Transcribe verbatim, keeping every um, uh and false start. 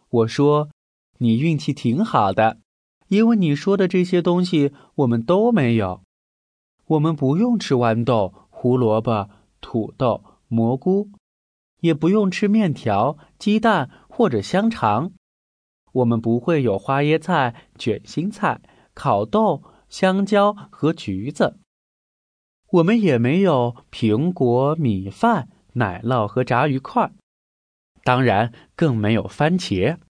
我说，你运气挺好的，因为你说的这些东西我们都没有。我们不用吃豌豆、胡萝卜、土豆、蘑菇，也不用吃面条、鸡蛋或者香肠。我们不会有花椰菜、卷心菜、烤豆、香蕉和橘子。我们也没有苹果、米饭、奶酪和炸鱼块，当然更没有番茄。